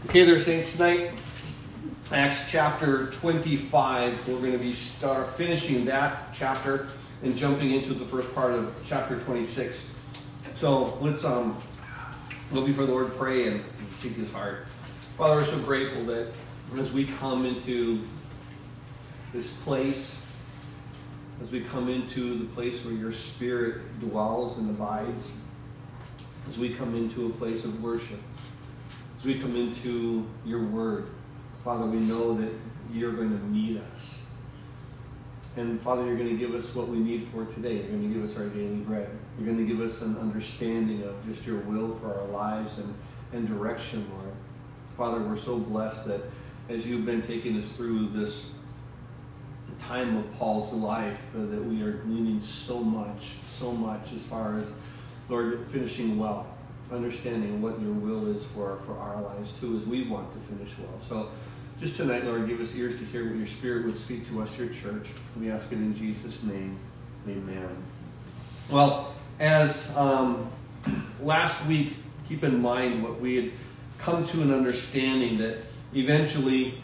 Okay there, saints. Tonight, Acts chapter 25. We're going to be finishing that chapter and jumping into the first part of chapter 26. So let's go before the Lord, pray and seek His heart. Father, we're so grateful that as we come into this place, as we come into the place where your Spirit dwells and abides, as we come into a place of worship, as we come into your word, Father, we know that you're going to meet us. And Father, you're going to give us what we need for today. You're going to give us our daily bread. You're going to give us an understanding of just your will for our lives and direction, Lord. Father, we're so blessed that as you've been taking us through this time of Paul's life, that we are gleaning so much as far as, Lord, finishing well, understanding what your will is for our lives too, as we want to finish well. So just tonight, Lord, give us ears to hear what your Spirit would speak to us, your church. We ask it in Jesus' name. Amen. Well, as last week, keep in mind what we had come to an understanding that eventually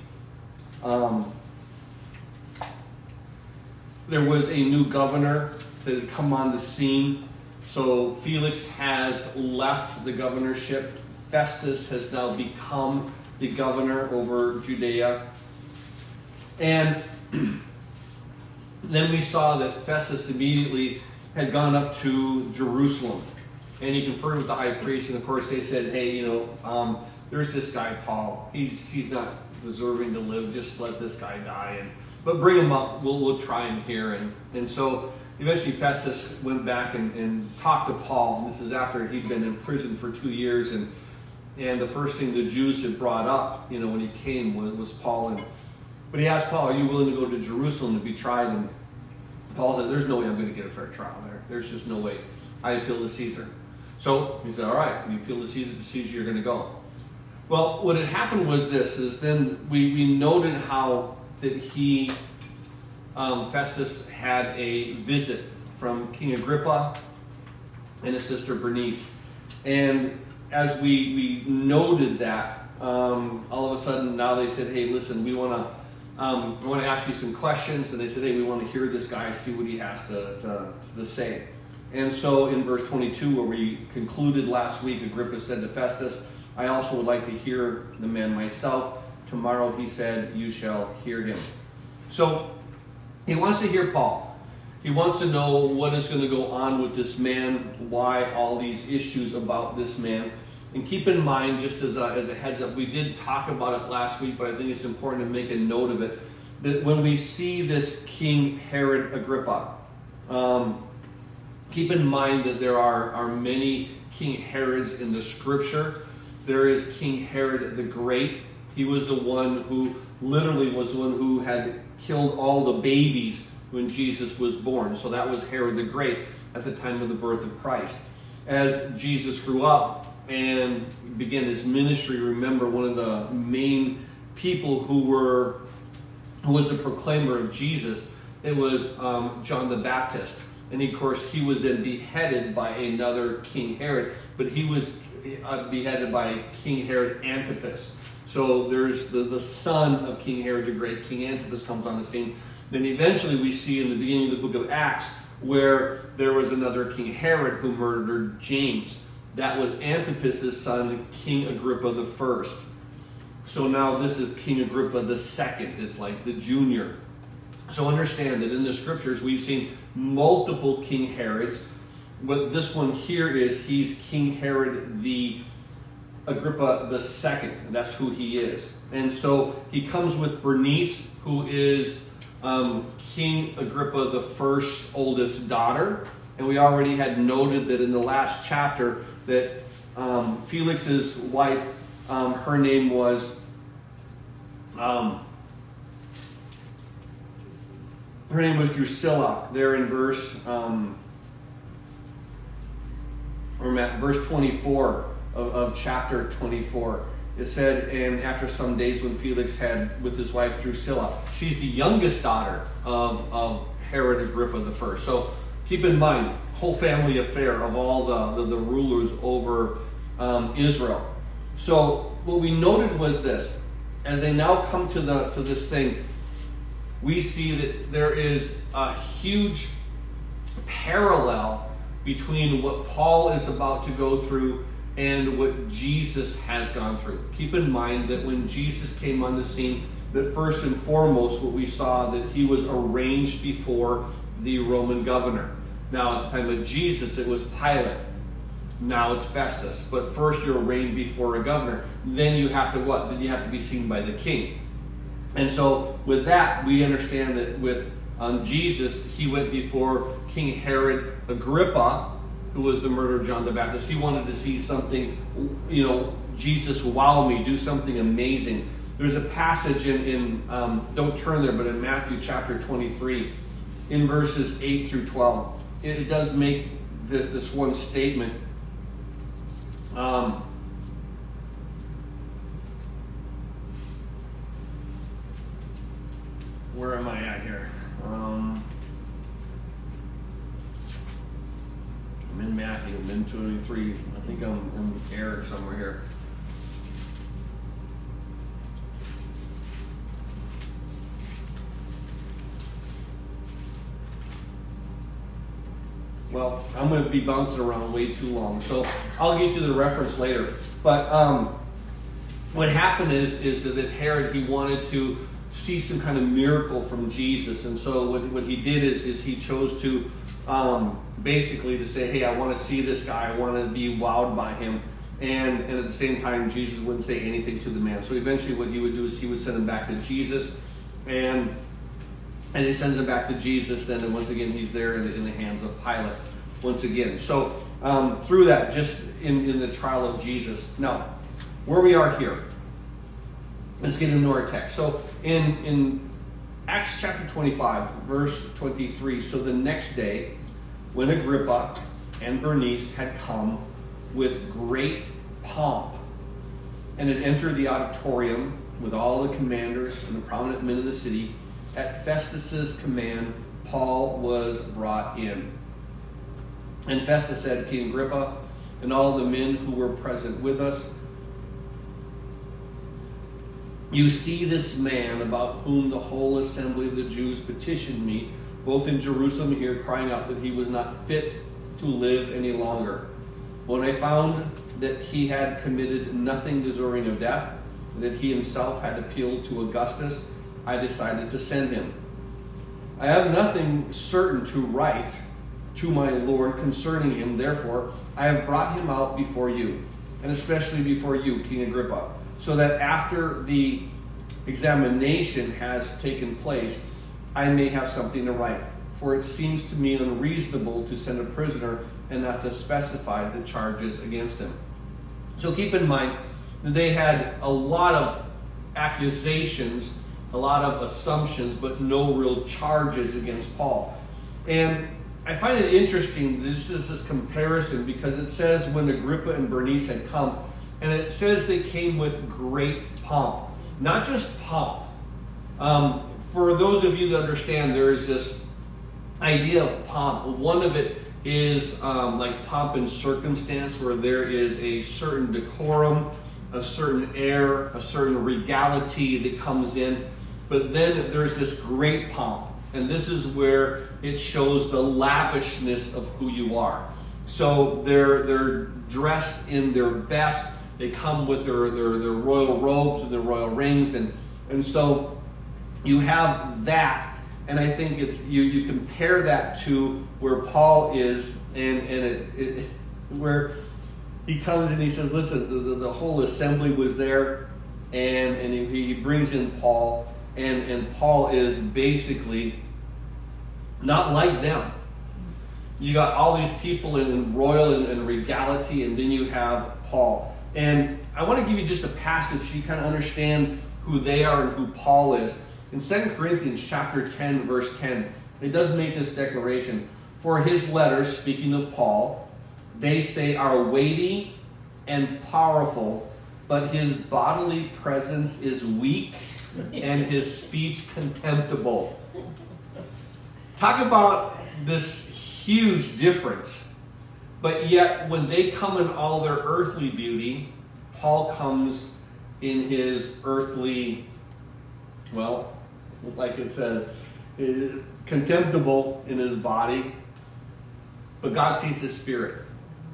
there was a new governor that had come on the scene. So Felix has left the governorship. Festus has now become the governor over Judea. And then we saw that Festus immediately had gone up to Jerusalem. And he conferred with the high priest. And of course they said, hey, there's this guy Paul. He's not deserving to live. Just let this guy die. But bring him up. We'll try him here. And so eventually Festus went back and talked to Paul. This is after he'd been in prison for 2 years. And the first thing the Jews had brought up, when he came was Paul. But he asked Paul, are you willing to go to Jerusalem to be tried? And Paul said, there's no way I'm going to get a fair trial there. There's just no way. I appeal to Caesar. So he said, all right, you appeal to Caesar, you're going to go. Well, what had happened was this, is then we noted how that Festus had a visit from King Agrippa and his sister Bernice. And as we noted that, all of a sudden now they said, hey, listen, we want to ask you some questions. And they said, hey, we want to hear this guy, see what he has to say. And so in verse 22, where we concluded last week, Agrippa said to Festus, I also would like to hear the man myself. Tomorrow, he said, you shall hear him. So he wants to hear Paul. He wants to know what is going to go on with this man, why all these issues about this man. And keep in mind, just as a heads up, we did talk about it last week, but I think it's important to make a note of it, that when we see this King Herod Agrippa, keep in mind that there are many King Herods in the scripture. There is King Herod the Great. He was the one who literally was the one who had killed all the babies when Jesus was born. So that was Herod the Great at the time of the birth of Christ. As Jesus grew up and began his ministry, remember one of the main people who was the proclaimer of Jesus, it was John the Baptist. And of course he was then beheaded by another King Herod, but he was beheaded by King Herod Antipas. So there's the son of King Herod the Great, King Antipas, comes on the scene. Then eventually we see in the beginning of the book of Acts where there was another King Herod who murdered James. That was Antipas' son, King Agrippa I. So now this is King Agrippa II. It's like the junior. So understand that in the scriptures we've seen multiple King Herods. But this one here he's King Herod the Agrippa II. That's who he is. And so he comes with Bernice, who is King Agrippa I's oldest daughter. And we already had noted that in the last chapter that Felix's wife, her name was Drusilla. There in verse verse 24 of chapter 24. It said, and after some days when Felix had with his wife Drusilla, she's the youngest daughter of Herod Agrippa I. So keep in mind, whole family affair of all the rulers over Israel. So what we noted was this. As they now come to this thing, we see that there is a huge parallel between what Paul is about to go through and what Jesus has gone through. Keep in mind that when Jesus came on the scene, that first and foremost what we saw that he was arraigned before the Roman governor. Now at the time of Jesus it was Pilate. Now it's Festus. But first you're arraigned before a governor. Then you have to what? Then you have to be seen by the king. And so with that we understand that with Jesus, he went before King Herod Agrippa, who was the murderer of John the Baptist. He wanted to see something, Jesus wow me, do something amazing. There's a passage in don't turn there, but in Matthew chapter 23, in verses 8 through 12, it does make this one statement. Where am I at here? I'm in Matthew, I'm in 23. I think I'm in error somewhere here. Well, I'm going to be bouncing around way too long, so I'll get you the reference later. But what happened is that Herod, he wanted to see some kind of miracle from Jesus, and so what he did is he chose to basically to say, hey, I want to see this guy, I want to be wowed by him, and at the same time Jesus wouldn't say anything to the man. So eventually what he would do is he would send him back to Jesus, and as he sends him back to Jesus, then once again he's there in the hands of Pilate once again. So through that, just in the trial of Jesus. Now, where we are here, let's get into our text. So in Acts chapter 25, verse 23, so the next day, when Agrippa and Bernice had come with great pomp and had entered the auditorium with all the commanders and the prominent men of the city, at Festus's command, Paul was brought in. And Festus said, King Agrippa, and all the men who were present with us, you see this man about whom the whole assembly of the Jews petitioned me, both in Jerusalem here, crying out that he was not fit to live any longer. When I found that he had committed nothing deserving of death, that he himself had appealed to Augustus, I decided to send him. I have nothing certain to write to my Lord concerning him, therefore I have brought him out before you, and especially before you, King Agrippa, so that after the examination has taken place, I may have something to write. For it seems to me unreasonable to send a prisoner and not to specify the charges against him. So keep in mind that they had a lot of accusations, a lot of assumptions, but no real charges against Paul. And I find it interesting, this is this comparison, because it says when Agrippa and Bernice had come, and it says they came with great pomp. Not just pomp. For those of you that understand, there is this idea of pomp. One of it is like pomp and circumstance, where there is a certain decorum, a certain air, a certain regality that comes in. But then there's this great pomp. And this is where it shows the lavishness of who you are. So they're dressed in their best. They come with their royal robes and their royal rings. And so you have that. And I think it's you compare that to where Paul is, and where he comes and he says, listen, the whole assembly was there, and he brings in Paul, and Paul is basically not like them. You got all these people in royal and regality, and then you have Paul. And I want to give you just a passage so you kind of understand who they are and who Paul is. In 2 Corinthians chapter 10, verse 10, it does make this declaration. For his letters, speaking of Paul, they say are weighty and powerful, but his bodily presence is weak and his speech contemptible. Talk about this huge difference. But yet, when they come in all their earthly beauty, Paul comes in his earthly, well, like it says, contemptible in his body, but God sees his spirit.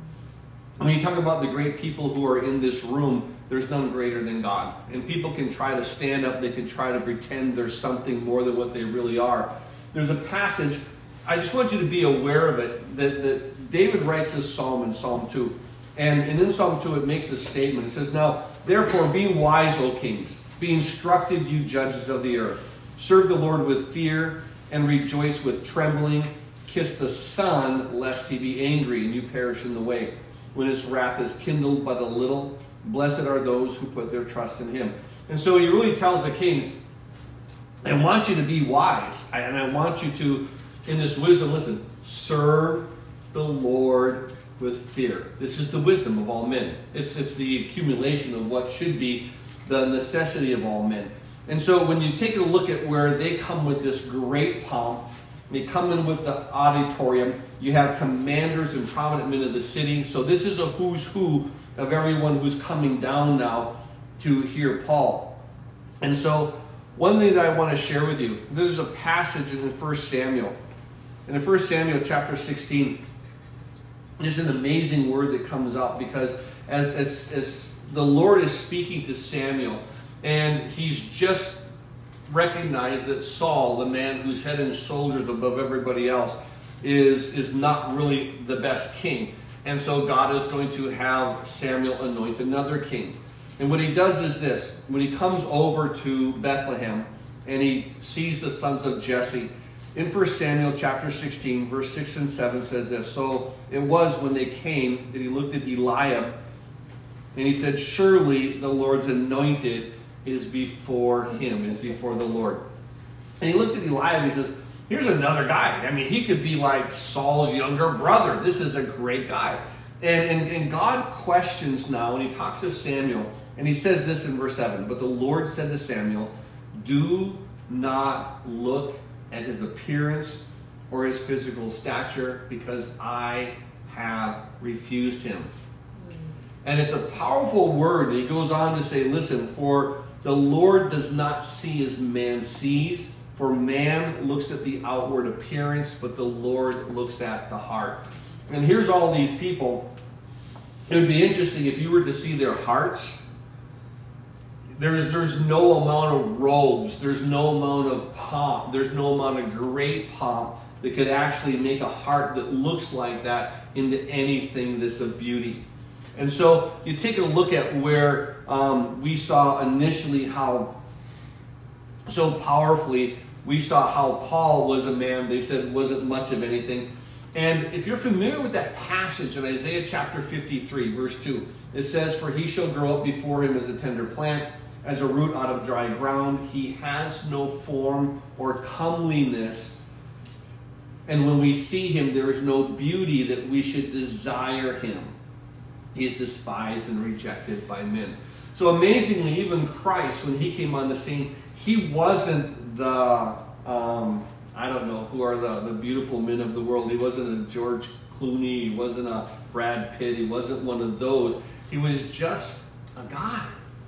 When you talk about the great people who are in this room, there's none greater than God. And people can try to stand up, they can try to pretend there's something more than what they really are. There's a passage, I just want you to be aware of it, that David writes this psalm in Psalm 2. And in Psalm 2 it makes a statement. It says, "Now, therefore be wise, O kings, be instructed, you judges of the earth. Serve the Lord with fear and rejoice with trembling. Kiss the Son, lest he be angry and you perish in the way. When his wrath is kindled but a little, blessed are those who put their trust in him." And so he really tells the kings, I want you to be wise. And I want you to, in this wisdom, listen, serve the Lord with fear. This is the wisdom of all men. It's the accumulation of what should be the necessity of all men. And so when you take a look at where they come with this great pomp, they come in with the auditorium. You have commanders and prominent men of the city. So this is a who's who of everyone who's coming down now to hear Paul. And so one thing that I want to share with you, there's a passage in 1 Samuel. In 1 Samuel chapter 16, there's an amazing word that comes out because as the Lord is speaking to Samuel, and he's just recognized that Saul, the man who's head and shoulders above everybody else, is not really the best king. And so God is going to have Samuel anoint another king. And what he does is this. When he comes over to Bethlehem and he sees the sons of Jesse, in 1 Samuel chapter 16, verse 6 and 7 says this. "So it was when they came that he looked at Eliab, and he said, surely the Lord's anointed is before him," is before the Lord. And he looked at Eliab and he says, here's another guy. I mean, he could be like Saul's younger brother. This is a great guy. And God questions now, and he talks to Samuel, and he says this in verse 7. "But the Lord said to Samuel, do not look at his appearance or his physical stature, because I have refused him." And it's a powerful word. And he goes on to say, listen, "For the Lord does not see as man sees, for man looks at the outward appearance, but the Lord looks at the heart." And here's all these people. It would be interesting if you were to see their hearts. There's no amount of robes, there's no amount of pomp, there's no amount of great pomp that could actually make a heart that looks like that into anything that's of beauty. And so you take a look at where we saw initially how, so powerfully, we saw how Paul was a man, they said, wasn't much of anything. And if you're familiar with that passage in Isaiah chapter 53, verse 2, it says, "For he shall grow up before him as a tender plant, as a root out of dry ground. He has no form or comeliness. And when we see him, there is no beauty that we should desire him. He is despised and rejected by men." So amazingly, even Christ, when he came on the scene, he wasn't the, I don't know, who are the beautiful men of the world. He wasn't a George Clooney. He wasn't a Brad Pitt. He wasn't one of those. He was just a guy.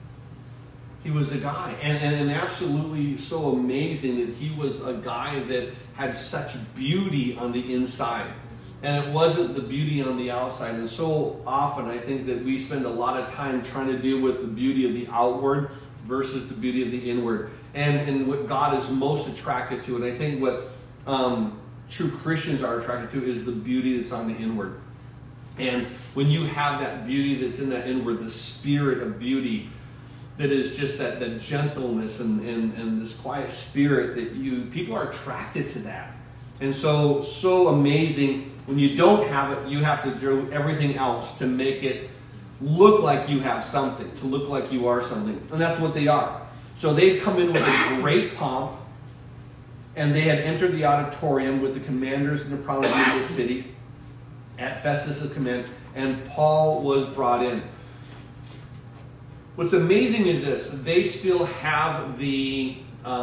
He was a guy. And absolutely so amazing that he was a guy that had such beauty on the inside. And it wasn't the beauty on the outside. And so often I think that we spend a lot of time trying to deal with the beauty of the outward versus the beauty of the inward. And what God is most attracted to, and I think what true Christians are attracted to, is the beauty that's on the inward. And when you have that beauty that's in that inward, the spirit of beauty, that is just that gentleness and this quiet spirit, that people are attracted to that. And so amazing. When you don't have it, you have to do everything else to make it look like you have something, to look like you are something. And that's what they are. So they'd come in with a great pomp, and they had entered the auditorium with the commanders and the prominent men of the city at Festus' command, and Paul was brought in. What's amazing is this: they still have they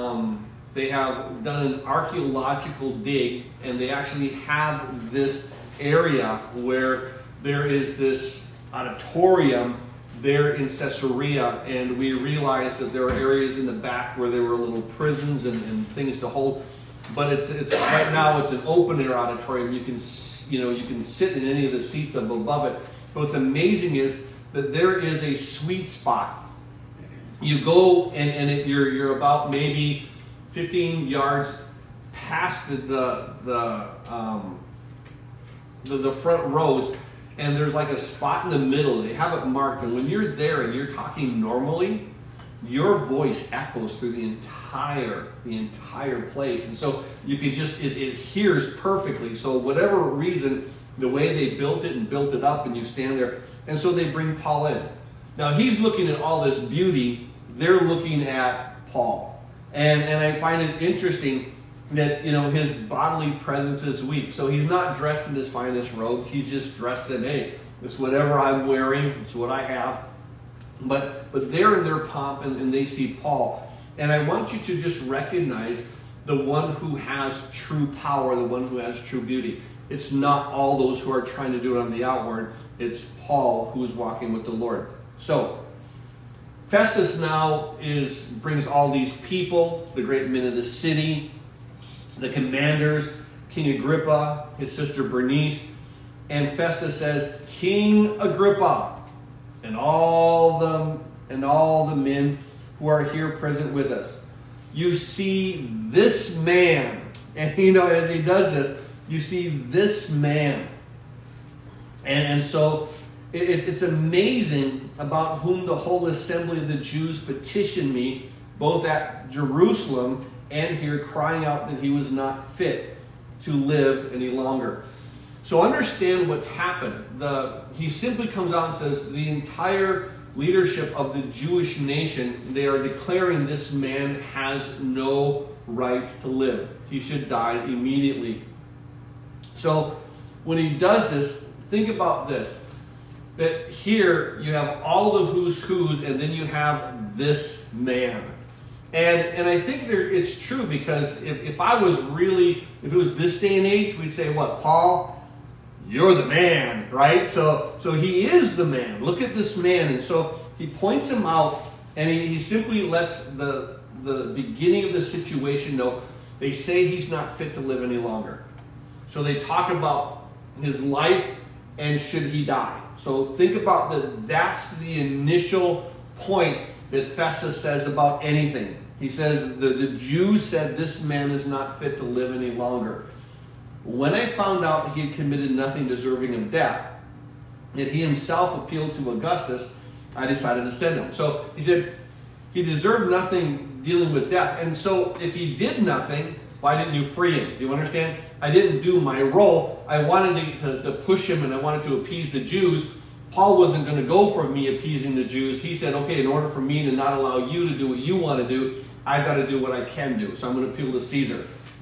have done an archaeological dig, and they actually have this area where there is this auditorium there in Caesarea, and we realized that there are areas in the back where there were little prisons and things to hold. But it's right now it's an open air auditorium. You can sit in any of the seats above it. But what's amazing is that there is a sweet spot. You go and you're about maybe 15 yards past the front rows, and there's like a spot in the middle. They have it marked, and when you're there and you're talking normally, your voice echoes through the entire place, and so you can just it hears perfectly. So whatever reason, the way they built it up, and you stand there, and so they bring Paul in. Now he's looking at all this beauty. They're looking at Paul, and I find it interesting that his bodily presence is weak. So he's not dressed in his finest robes. He's just dressed in, hey, it's whatever I'm wearing. It's what I have. But they're in their pomp, and they see Paul. And I want you to just recognize the one who has true power, the one who has true beauty. It's not all those who are trying to do it on the outward. It's Paul who is walking with the Lord. So Festus now brings all these people, the great men of the city, the commanders, King Agrippa, his sister Bernice, and Festus says, King Agrippa, and all the men who are here present with us, you see this man, and as he does this, you see this man, and so it's amazing about whom the whole assembly of the Jews petitioned me, both at Jerusalem and here, crying out that he was not fit to live any longer. So understand what's happened. He simply comes out and says the entire leadership of the Jewish nation, they are declaring this man has no right to live. He should die immediately. So when he does this, think about this. That here you have all the who's who's, and then you have this man. And I think it's true, because if it was this day and age, we'd say, what, Paul, you're the man, right? So he is the man. Look at this man. And so he points him out, and he simply lets the beginning of the situation know. They say he's not fit to live any longer. So they talk about his life and should he die. So think about that's the initial point that Festus says about anything. He says the Jews said this man is not fit to live any longer. When I found out he had committed nothing deserving of death, that he himself appealed to Augustus, I decided to send him. So he said he deserved nothing dealing with death. And so if he did nothing, why didn't you free him? Do you understand? I didn't do my role. I wanted to push him, and I wanted to appease the Jews. Paul wasn't going to go for me appeasing the Jews. He said, okay, in order for me to not allow you to do what you want to do, I've got to do what I can do. So I'm going to appeal to Caesar.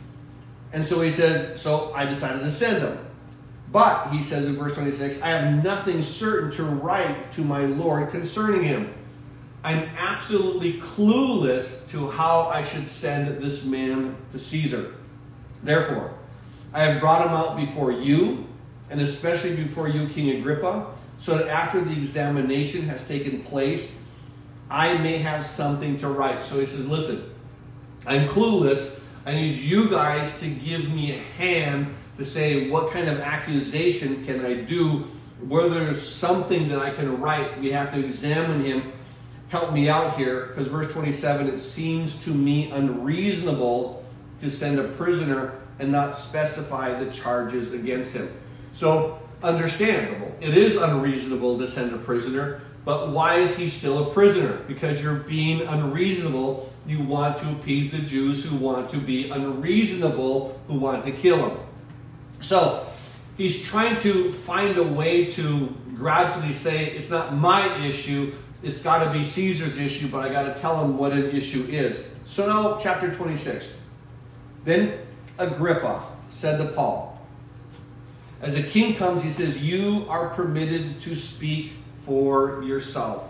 And so he says, so I decided to send him. But, he says in verse 26, I have nothing certain to write to my Lord concerning him. I'm absolutely clueless to how I should send this man to Caesar. Therefore, I have brought him out before you, and especially before you, King Agrippa, so that after the examination has taken place, I may have something to write. So he says, listen, I'm clueless. I need you guys to give me a hand to say what kind of accusation can I do, whether there's something that I can write. We have to examine him. Help me out here, because verse 27, it seems to me unreasonable to send a prisoner and not specify the charges against him. So, understandable. It is unreasonable to send a prisoner, but why is he still a prisoner? Because you're being unreasonable. You want to appease the Jews who want to be unreasonable, who want to kill him. So, he's trying to find a way to gradually say, it's not my issue, it's got to be Caesar's issue, but I got to tell him what an issue is. So now, chapter 26. Then Agrippa said to Paul, as the king comes, he says, you are permitted to speak for yourself.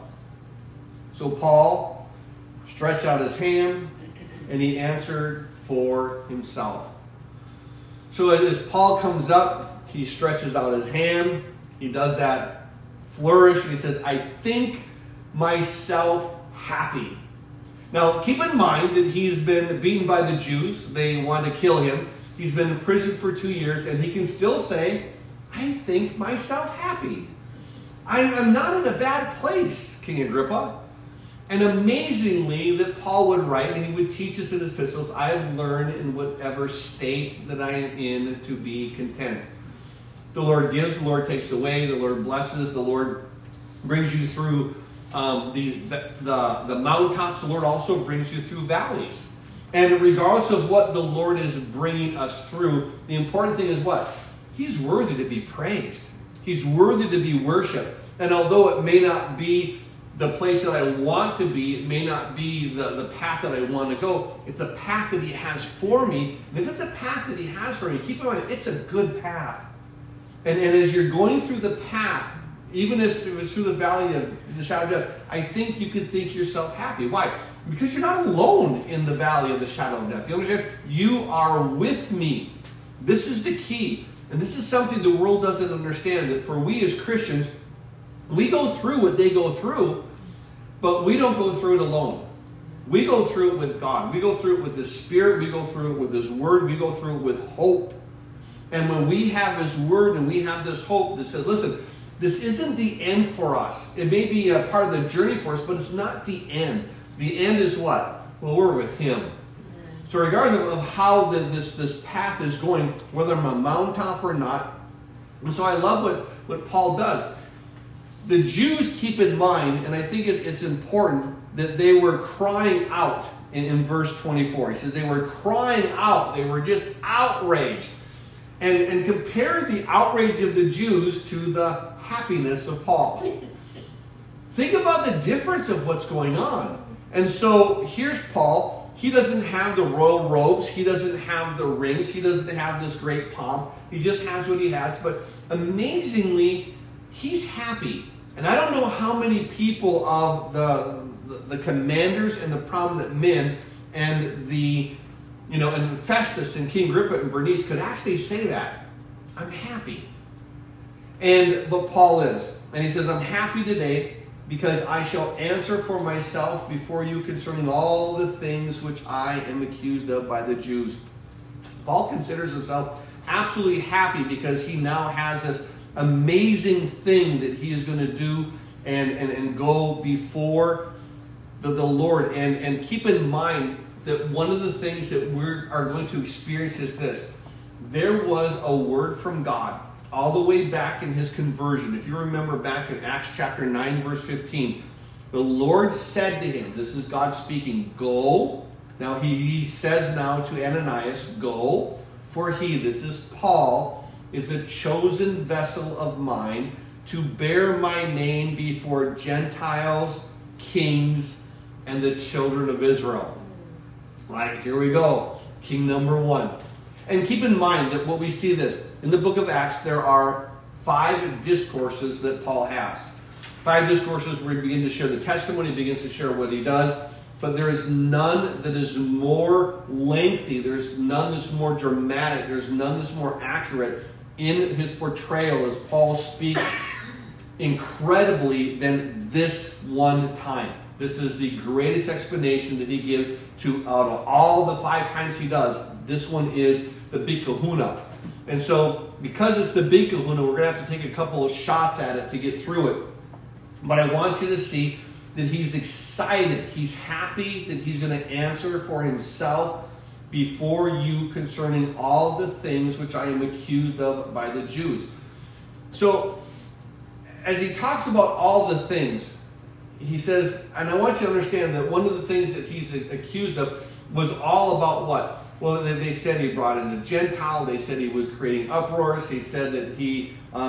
So Paul stretched out his hand, and he answered for himself. So as Paul comes up, he stretches out his hand. He does that flourish, and he says, I think myself happy. Now, keep in mind that he's been beaten by the Jews. They want to kill him. He's been in prison for 2 years, and he can still say, I think myself happy. I'm not in a bad place, King Agrippa. And amazingly, that Paul would write, and he would teach us in his epistles, I have learned in whatever state that I am in to be content. The Lord gives, the Lord takes away, the Lord blesses, the Lord brings you through the mountaintops. The Lord also brings you through valleys. And regardless of what the Lord is bringing us through, the important thing is what? He's worthy to be praised. He's worthy to be worshipped. And although it may not be the place that I want to be, it may not be the path that I want to go, it's a path that he has for me. And if it's a path that he has for me, keep in mind, it's a good path. And as you're going through the path, even if it was through the valley of the shadow of death, I think you could think yourself happy. Why? Because you're not alone in the valley of the shadow of death. You understand? You are with me. This is the key. And this is something the world doesn't understand, that for we as Christians, we go through what they go through, but we don't go through it alone. We go through it with God. We go through it with His Spirit. We go through it with His Word. We go through it with hope. And when we have His Word and we have this hope that says, listen, this isn't the end for us. It may be a part of the journey for us, but it's not the end. The end is what? Well, we're with Him. So regardless of how this path is going, whether I'm a mountaintop or not, and so I love what Paul does. The Jews, keep in mind, and I think it's important, that they were crying out in verse 24. He says they were crying out. They were just outraged. And compare the outrage of the Jews to the happiness of Paul. Think about the difference of what's going on. And so here's Paul. He doesn't have the royal robes. He doesn't have the rings. He doesn't have this great pomp. He just has what he has. But amazingly, he's happy. And I don't know how many people of the commanders and the prominent men and and Festus and King Agrippa and Bernice could actually say that. I'm happy. But Paul is. And he says, I'm happy today because I shall answer for myself before you concerning all the things which I am accused of by the Jews. Paul considers himself absolutely happy because he now has this amazing thing that he is going to do and go before the Lord. And keep in mind that one of the things that we are going to experience is this. There was a word from God all the way back in his conversion. If you remember back in Acts chapter 9, verse 15, the Lord said to him, this is God speaking, go. Now he says now to Ananias, go, for he, this is Paul, is a chosen vessel of mine to bear my name before Gentiles, kings, and the children of Israel. All right, here we go. King number one. And keep in mind that what we see this, in the book of Acts, there are 5 discourses that Paul has. 5 discourses where he begins to share the testimony, he begins to share what he does. But there is none that is more lengthy. There's none that's more dramatic. There's none that's more accurate in his portrayal as Paul speaks incredibly than this one time. This is the greatest explanation that he gives to out of all the 5 times he does. This one is the big kahuna. And so, because it's the big kahuna, we're going to have to take a couple of shots at it to get through it. But I want you to see that he's excited. He's happy that he's going to answer for himself before you concerning all the things which I am accused of by the Jews. So, as he talks about all the things, he says, and I want you to understand that one of the things that he's accused of was all about what? Well, they said he brought in a Gentile. They said he was creating uproars. He said that he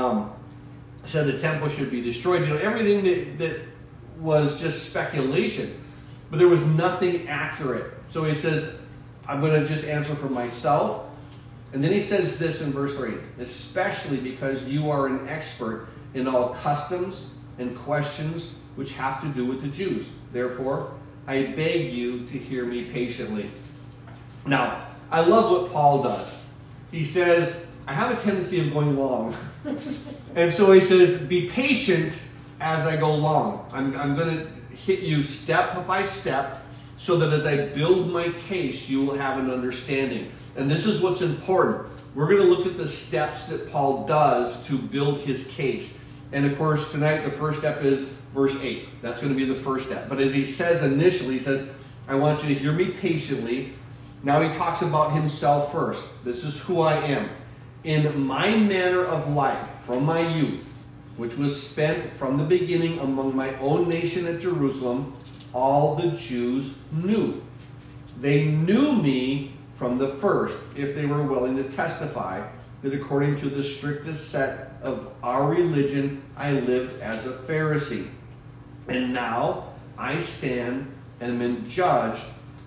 said the temple should be destroyed. Everything that was just speculation. But there was nothing accurate. So he says, I'm going to just answer for myself. And then he says this in verse 3, especially because you are an expert in all customs and questions which have to do with the Jews. Therefore, I beg you to hear me patiently. Now, I love what Paul does. He says, I have a tendency of going long. And so he says, be patient as I go along. I'm going to hit you step by step so that as I build my case, you will have an understanding. And this is what's important. We're going to look at the steps that Paul does to build his case. And of course, tonight the first step is verse 8. That's going to be the first step. But as he says initially, he says, I want you to hear me patiently. Now he talks about himself first. This is who I am. In my manner of life from my youth, which was spent from the beginning among my own nation at Jerusalem, all the Jews knew. They knew me from the first, if they were willing to testify that according to the strictest set of our religion, I lived as a Pharisee. And now I stand and am judged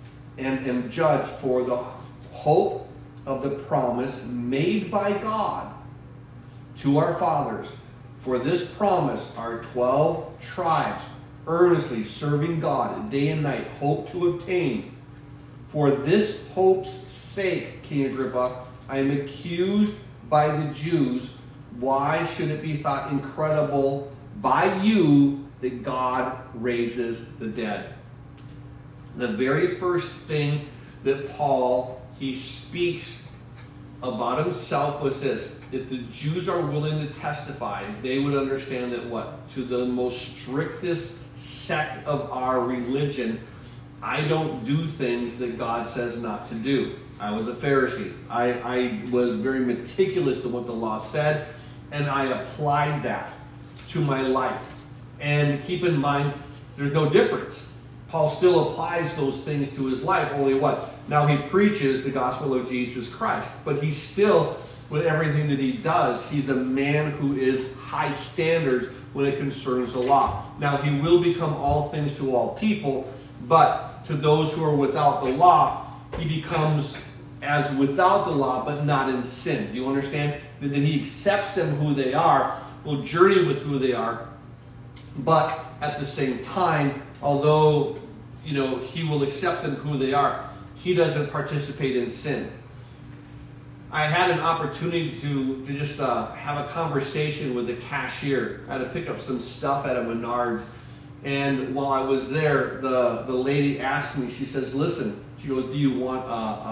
for the hope of the promise made by God to our fathers. For this promise our 12 tribes, earnestly serving God day and night, hope to obtain. For this hope's sake, King Agrippa, I am accused by the Jews. Why should it be thought incredible by you that God raises the dead? The very first thing that Paul, he speaks about himself was this. If the Jews are willing to testify, they would understand that what? To the most strictest sect of our religion, I don't do things that God says not to do. I was a Pharisee. I was very meticulous in what the law said, and I applied that to my life. And keep in mind, there's no difference. Paul still applies those things to his life, only what? Now he preaches the gospel of Jesus Christ. But he's still, with everything that he does, he's a man who is high standards when it concerns the law. Now he will become all things to all people, but to those who are without the law, he becomes as without the law, but not in sin. Do you understand? That he accepts them who they are, will journey with who they are, but at the same time, although he will accept them who they are, he doesn't participate in sin. I had an opportunity to just have a conversation with the cashier. I had to pick up some stuff at a Menards. And while I was there, the lady asked me, she says, listen, she goes, do you want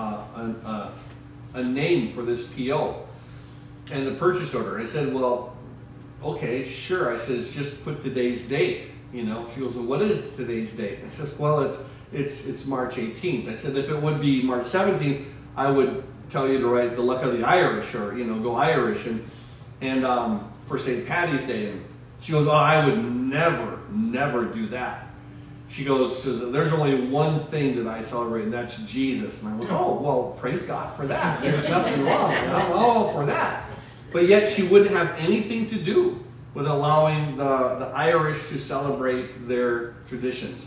a name for this PO and the purchase order? I said, well, okay, sure. I says, just put today's date. She goes, well, what is today's date? I says, well, it's March 18th. I said, if it would be March 17th, I would tell you to write the luck of the Irish, or go Irish, and for St. Patty's Day. And she goes, oh, I would never do that. She goes, there's only one thing that I celebrate, and that's Jesus. And I went, oh, well, praise God for that. There's nothing wrong. I'm all for that. But yet she wouldn't have anything to do with allowing the Irish to celebrate their traditions.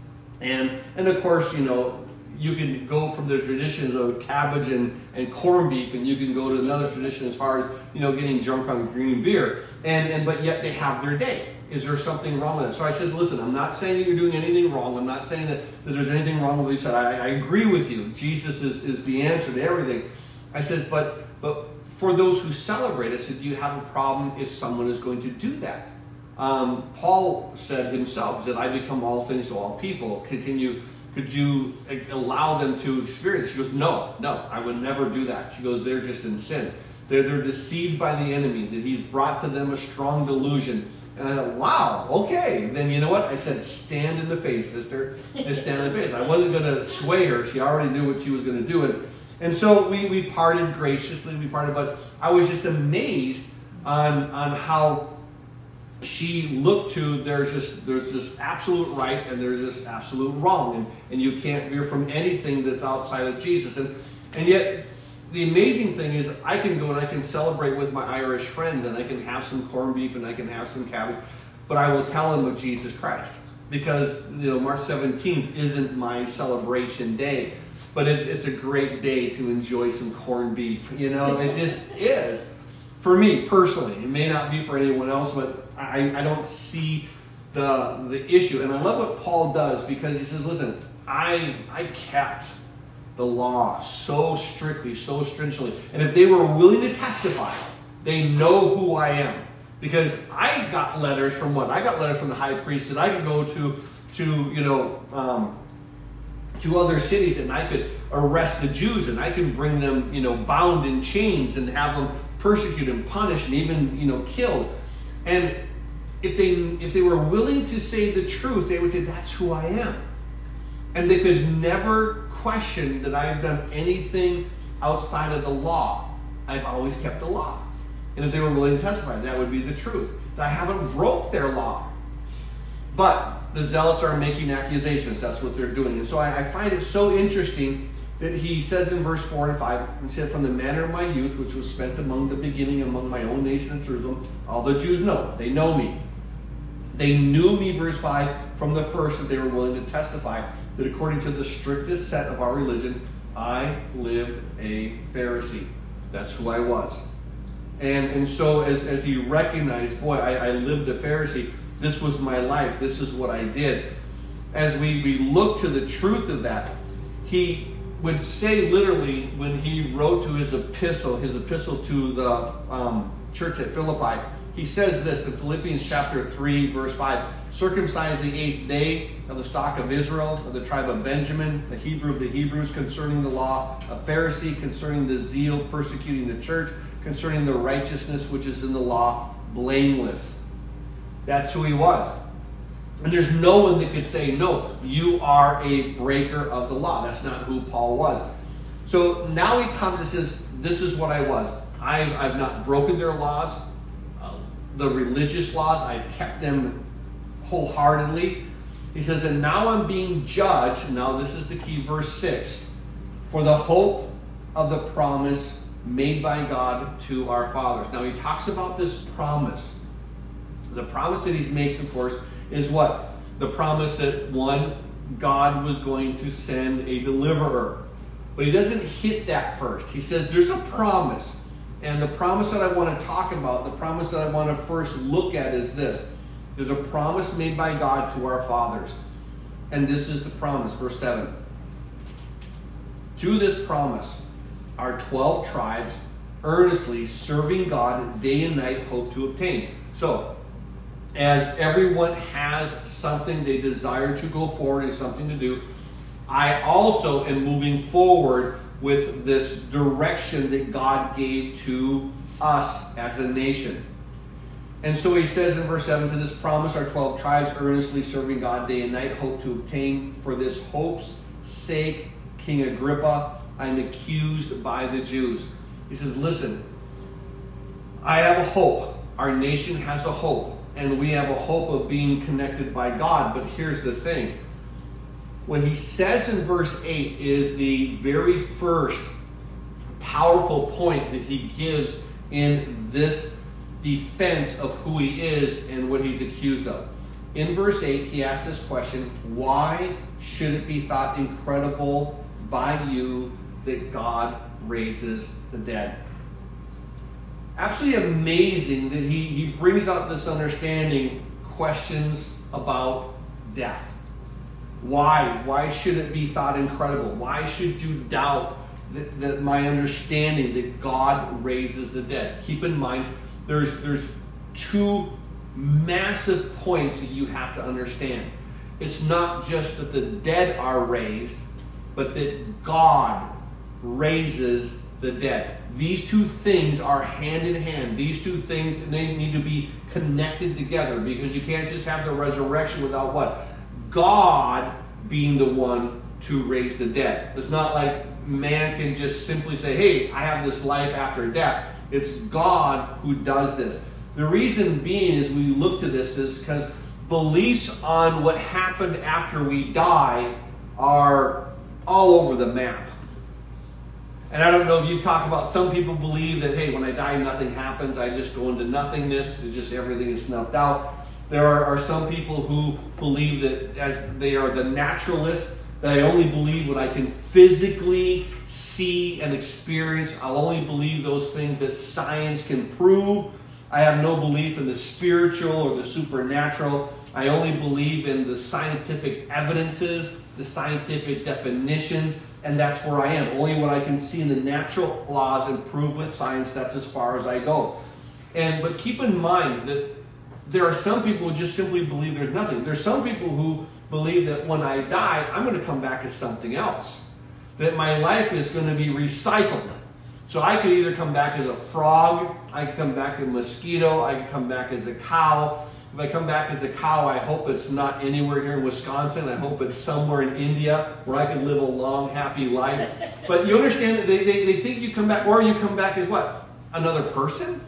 And of course, you can go from the traditions of cabbage and corned beef, and you can go to another tradition as far as, getting drunk on green beer. But yet they have their day. Is there something wrong with it? So I said, listen, I'm not saying that you're doing anything wrong. I'm not saying that there's anything wrong with what you said. I agree with you. Jesus is the answer to everything. I said, but for those who celebrate, I said, do you have a problem if someone is going to do that? Paul said himself, he said, I become all things to all people. Could you allow them to experience? She goes, no, I would never do that. She goes, they're just in sin. They're deceived by the enemy, that he's brought to them a strong delusion. And I thought, wow, okay. Then you know what? I said, stand in the faith, sister. Just stand in the faith. I wasn't going to sway her. She already knew what she was going to do. And so we parted graciously. But I was just amazed on how she looked to there's just absolute right and there's just absolute wrong. And you can't veer from anything that's outside of Jesus. And yet, the amazing thing is I can go and I can celebrate with my Irish friends, and I can have some corned beef and I can have some cabbage, but I will tell them of Jesus Christ, because March 17th isn't my celebration day, but it's a great day to enjoy some corned beef. It just is for me personally. It may not be for anyone else, but I don't see the issue. And I love what Paul does, because he says, listen, I kept the law so strictly, so stringently. And if they were willing to testify, they know who I am. Because I got letters from what? I got letters from the high priest that I could go to to other cities, and I could arrest the Jews, and I could bring them, bound in chains and have them persecuted and punished and even, killed. And if they were willing to say the truth, they would say, that's who I am. And they could never question that I've done anything outside of the law. I've always kept the law. And if they were willing to testify, that would be the truth. That I haven't broke their law. But the zealots are making accusations. That's what they're doing. And so I find it so interesting that he says in verse 4 and 5, he said, from the manner of my youth, which was spent among the beginning among my own nation in Jerusalem, all the Jews know. They know me. They knew me, verse 5, from the first, that they were willing to testify that according to the strictest set of our religion, I lived a Pharisee. That's who I was. And so as he recognized, boy, I lived a Pharisee. This was my life. This is what I did. As we look to the truth of that, he would say literally when he wrote to his epistle to the church at Philippi, he says this in Philippians chapter 3, verse 5, circumcised the 8th day of the stock of Israel, of the tribe of Benjamin, the Hebrew of the Hebrews, concerning the law, a Pharisee, concerning the zeal, persecuting the church, concerning the righteousness which is in the law, blameless. That's who he was. And there's no one that could say, no, you are a breaker of the law. That's not who Paul was. So now he comes and says, this is what I was. I've not broken their laws. The religious laws, I've kept them wholeheartedly. He says, and now I'm being judged. Now this is the key, verse 6. For the hope of the promise made by God to our fathers. Now he talks about this promise. The promise that he makes, of course, is what? The promise that, one, God was going to send a deliverer. But he doesn't hit that first. He says there's a promise. And the promise that I want to talk about, the promise that I want to first look at is this. There's a promise made by God to our fathers. And this is the promise, verse 7. To this promise, our 12 tribes, earnestly serving God day and night, hope to obtain. So, as everyone has something they desire to go forward and something to do, I also am moving forward with this direction that God gave to us as a nation. And so he says in verse 7, to this promise our 12 tribes earnestly serving God day and night hope to obtain. For this hope's sake, King Agrippa, I'm accused by the Jews. He says, listen, I have a hope. Our nation has a hope. And we have a hope of being connected by God. But here's the thing. When he says in verse 8 is the very first powerful point that he gives in this defense of who he is and what he's accused of. In verse 8, he asks this question, why should it be thought incredible by you that God raises the dead? Absolutely amazing that he brings out this understanding, questions about death. Why? Why should it be thought incredible? Why should you doubt that my understanding that God raises the dead? Keep in mind, there's two massive points that you have to understand. It's not just that the dead are raised, but that God raises the dead. These two things are hand in hand. These two things, they need to be connected together, because you can't just have the resurrection without what? God being the one to raise the dead. It's not like man can just simply say, hey, I have this life after death. It's God who does this. The reason being as we look to this is because beliefs on what happened after we die are all over the map. And I don't know if you've talked about, some people believe that, hey, when I die, nothing happens. I just go into nothingness. It's just everything is snuffed out. There are some people who believe that, as they are the naturalists, that I only believe what I can physically see and experience. I'll only believe those things that science can prove. I have no belief in the spiritual or the supernatural. I only believe in the scientific evidences, the scientific definitions, and that's where I am. Only what I can see in the natural laws and prove with science, that's as far as I go. But keep in mind that there are some people who just simply believe there's nothing. There's some people who believe that when I die, I'm going to come back as something else. That my life is going to be recycled. So I could either come back as a frog, I could come back as a mosquito, I could come back as a cow. If I come back as a cow, I hope it's not anywhere here in Wisconsin. I hope it's somewhere in India where I can live a long, happy life. But you understand that they think you come back, or you come back as what? Another person?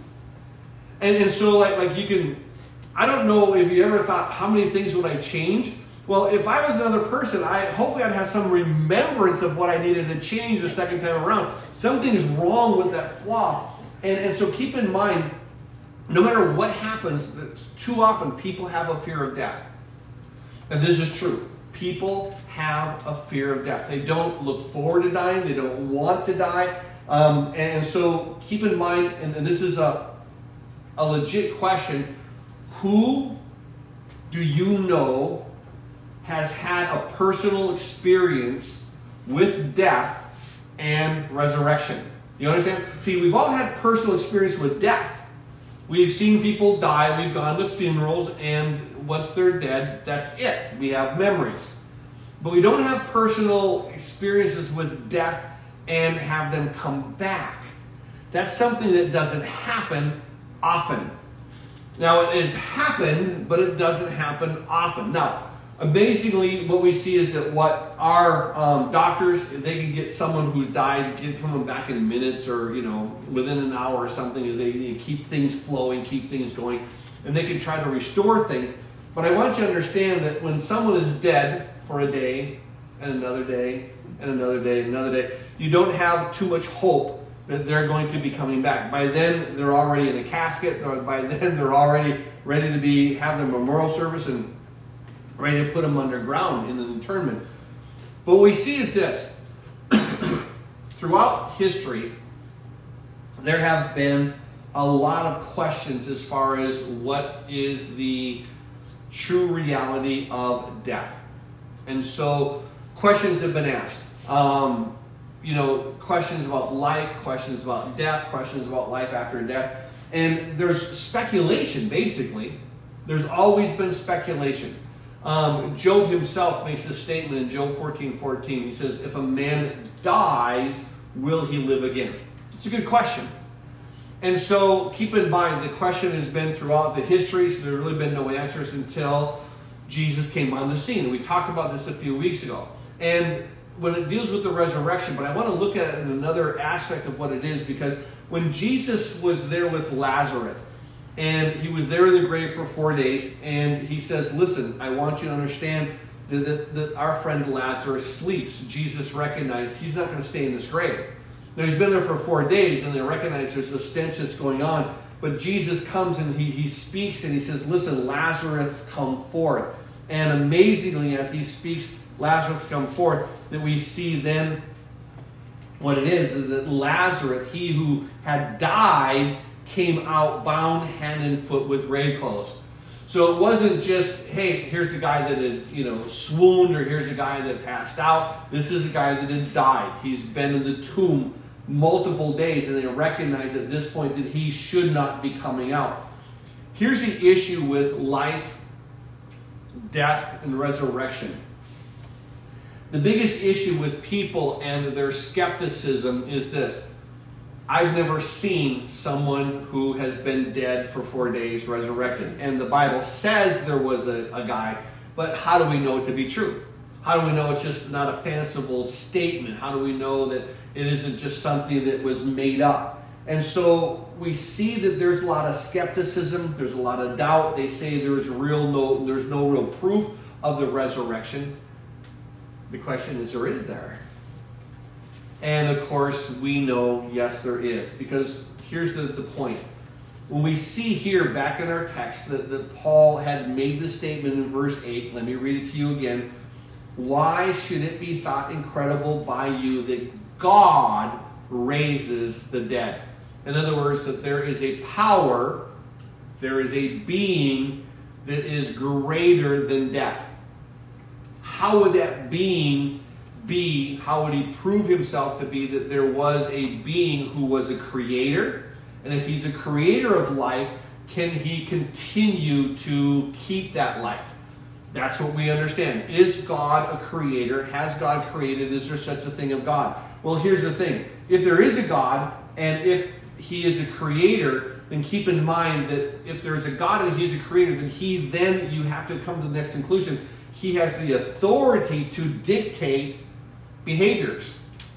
And so like you can, I don't know if you ever thought, how many things would I change? Well, if I was another person, hopefully I'd have some remembrance of what I needed to change the second time around. Something's wrong with that flaw. And so keep in mind, no matter what happens, too often people have a fear of death. And this is true. People have a fear of death. They don't look forward to dying. They don't want to die. And so keep in mind, and this is a legit question, who do you know has had a personal experience with death and resurrection? You understand? See, we've all had personal experience with death. We've seen people die, we've gone to funerals, and once they're dead, that's it. We have memories. But we don't have personal experiences with death and have them come back. That's something that doesn't happen often. Now, it has happened, but it doesn't happen often. Now, amazingly, what we see is that what our doctors, they can get someone who's died, get them back in minutes or, within an hour or something, as they keep things flowing, keep things going, and they can try to restore things. But I want you to understand that when someone is dead for a day, and another day, and another day, and another day, you don't have too much hope that they're going to be coming back. By then, they're already in a casket, or by then, they're already ready to have their memorial service and ready to put them underground in an internment. But what we see is this. Throughout history, there have been a lot of questions as far as what is the true reality of death. And so questions have been asked. Questions about life, questions about death, questions about life after death. And there's speculation, basically. There's always been speculation. Job himself makes a statement in Job 14:14. He says, if a man dies, will he live again? It's a good question. And so keep in mind, the question has been throughout the history, so there's really been no answers until Jesus came on the scene. We talked about this a few weeks ago. And when it deals with the resurrection, but I want to look at it in another aspect of what it is, because when Jesus was there with Lazarus, and he was there in the grave for 4 days, and he says, listen, I want you to understand that our friend Lazarus sleeps. Jesus recognized he's not going to stay in this grave. Now, he's been there for 4 days, and they recognize there's a stench that's going on. But Jesus comes and he speaks, and he says, listen, Lazarus, come forth. And amazingly, as he speaks, Lazarus come forth, that we see then what it is that Lazarus, he who had died, came out bound hand and foot with grave clothes. So it wasn't just, hey, here's the guy that had, swooned, or here's a guy that passed out. This is a guy that had died. He's been in the tomb multiple days, and they recognize at this point that he should not be coming out. Here's the issue with life, death, and resurrection. The biggest issue with people and their skepticism is this. I've never seen someone who has been dead for 4 days resurrected. And the Bible says there was a guy, but how do we know it to be true? How do we know it's just not a fanciful statement? How do we know that it isn't just something that was made up? And so we see that there's a lot of skepticism, there's a lot of doubt. They say there's no real proof of the resurrection. The question is there? And of course, we know, yes, there is. Because here's the point. When we see here, back in our text, that Paul had made the statement in verse 8. Let me read it to you again. Why should it be thought incredible by you that God raises the dead? In other words, that there is a power, there is a being that is greater than death. How would that being be? How would he prove himself to be that there was a being who was a creator? And if he's a creator of life, can he continue to keep that life? That's what we understand. Is God a creator? Has God created? Is there such a thing of God? Well, here's the thing. If there is a God, and if he is a creator, then keep in mind that if there is a God and he's a creator, then you have to come to the next conclusion. He has the authority to dictate behaviors.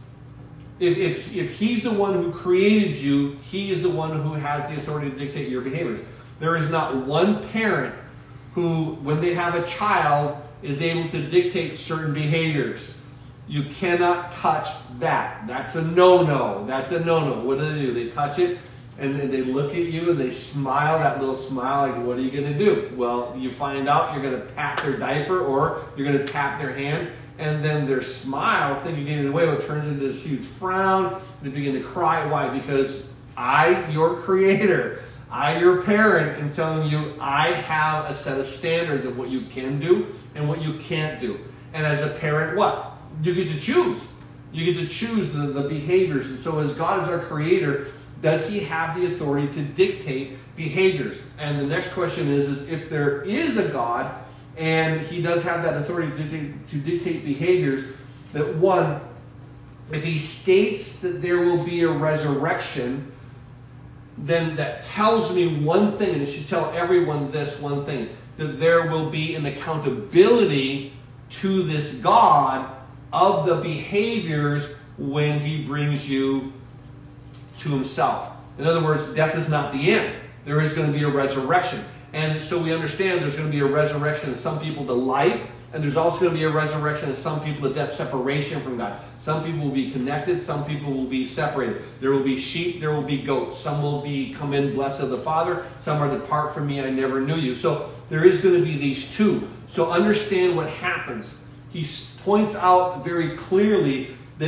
If he's the one who created you, he is the one who has the authority to dictate your behaviors. There is not one parent who, when they have a child, is able to dictate certain behaviors. You cannot touch that. That's a no-no. That's a no-no. What do? They touch it, and then they look at you, and they smile, that little smile, like, what are you going to do? Well, you find out you're going to pat their diaper, or you're going to tap their hand, and then their smile, thinking getting away, it turns into this huge frown. They begin to cry. Why? Because I, your creator, I, your parent, am telling you I have a set of standards of what you can do and what you can't do. And as a parent, what? You get to choose. You get to choose the behaviors. And so as God is our creator, does he have the authority to dictate behaviors? And the next question is if there is a God, and he does have that authority to dictate behaviors, that one, if he states that there will be a resurrection, then that tells me one thing, and it should tell everyone this one thing, that there will be an accountability to this God of the behaviors when he brings you to himself. In other words, death is not the end. There is going to be a resurrection. And so we understand there's going to be a resurrection of some people to life, and there's also going to be a resurrection of some people to death, separation from God. Some people will be connected, some people will be separated. There will be sheep, there will be goats. Some will be come in, blessed of the Father. Some are depart from me, I never knew you. So there is going to be these two. So understand what happens. He points out very clearly that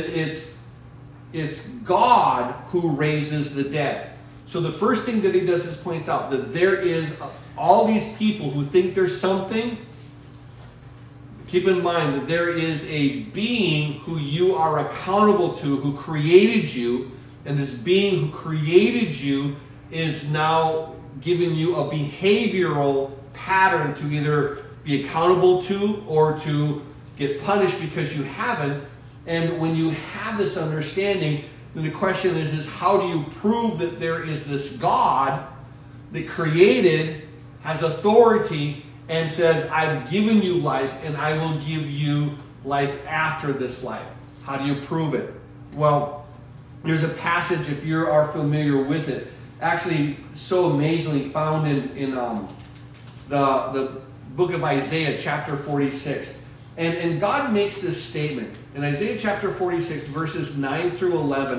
it's God who raises the dead. So the first thing that he does is point out that there is all these people who think there's something. Keep in mind that there is a being who you are accountable to, who created you, and this being who created you is now giving you a behavioral pattern to either be accountable to or to get punished because you haven't. And when you have this understanding, then the question is how do you prove that there is this God that created, has authority, and says, I've given you life and I will give you life after this life? How do you prove it? Well, there's a passage, if you are familiar with it, actually so amazingly found in the book of Isaiah, chapter 46. And God makes this statement. In Isaiah chapter 46, verses 9 through 11,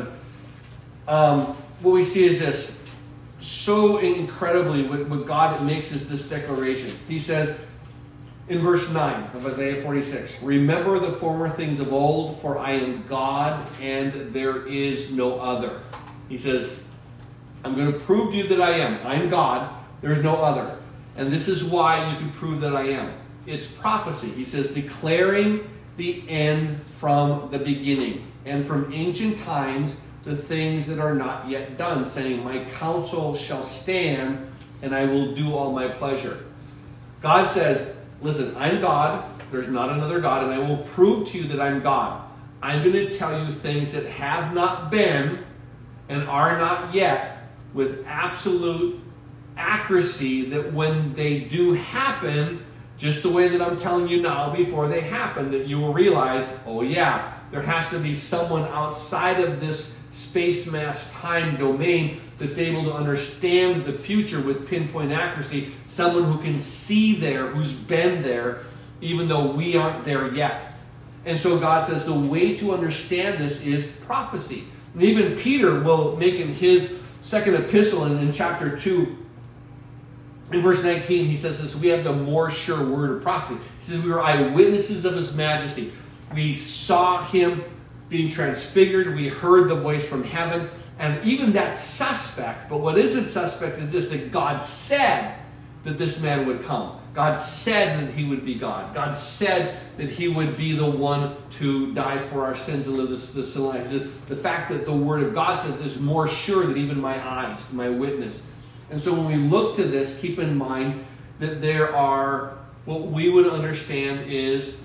what we see is this. So incredibly, what God makes is this declaration. He says, in verse 9 of Isaiah 46, remember the former things of old, for I am God and there is no other. He says, I'm going to prove to you that I am. I am God. There's no other. And this is why you can prove that I am. It's prophecy. He says, declaring the end from the beginning, and from ancient times the things that are not yet done, saying, my counsel shall stand, and I will do all my pleasure. God says, listen, I'm God. There's not another God, and I will prove to you that I'm God. I'm going to tell you things that have not been and are not yet with absolute accuracy, that when they do happen, just the way that I'm telling you now, before they happen, that you will realize, oh yeah, there has to be someone outside of this space, mass, time domain that's able to understand the future with pinpoint accuracy, someone who can see there, who's been there, even though we aren't there yet. And so God says the way to understand this is prophecy. And even Peter will make in his second epistle in chapter 2, in verse 19, he says this, we have the more sure word of prophecy. He says, we were eyewitnesses of his majesty. We saw him being transfigured. We heard the voice from heaven. And even that's suspect. But what isn't suspect is this, that God said that this man would come. God said that he would be God. God said that he would be the one to die for our sins and live this life. The fact that the word of God says is more sure than even my eyes, my witness. And so when we look to this, keep in mind that there are what we would understand is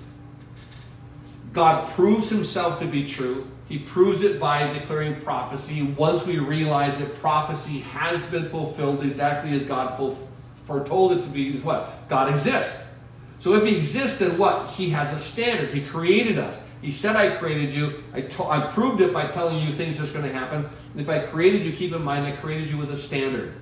God proves himself to be true. He proves it by declaring prophecy. Once we realize that prophecy has been fulfilled exactly as God foretold it to be, is what? God exists. So if he exists, then what? He has a standard. He created us. He said, I created you. I proved it by telling you things that's going to happen. And if I created you, keep in mind, I created you with a standard.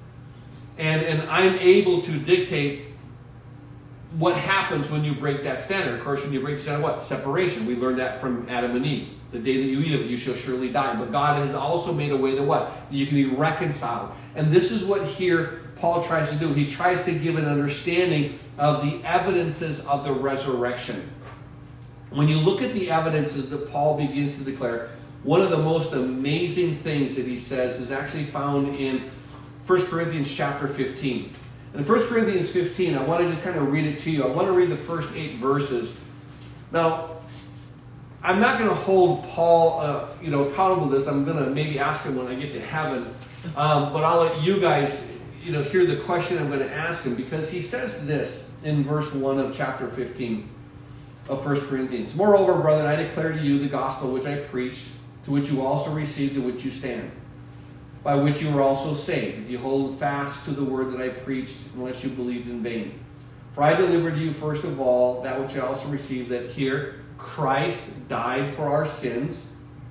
And I'm able to dictate what happens when you break that standard. Of course, when you break the standard, what? Separation. We learned that from Adam and Eve. The day that you eat of it, you shall surely die. But God has also made a way that what? You can be reconciled. And this is what here Paul tries to do. He tries to give an understanding of the evidences of the resurrection. When you look at the evidences that Paul begins to declare, one of the most amazing things that he says is actually found in 1 Corinthians chapter 15. In 1 Corinthians 15, I want to just kind of read it to you. I want to read the first 8 verses. Now, I'm not going to hold Paul accountable to this. I'm going to maybe ask him when I get to heaven. But I'll let you guys hear the question I'm going to ask him, because he says this in verse 1 of chapter 15 of 1 Corinthians. Moreover, brethren, I declare to you the gospel which I preached, to which you also received, in which you stand, by which you were also saved, if you hold fast to the word that I preached, unless you believed in vain. For I delivered to you first of all that which I also received, that here Christ died for our sins.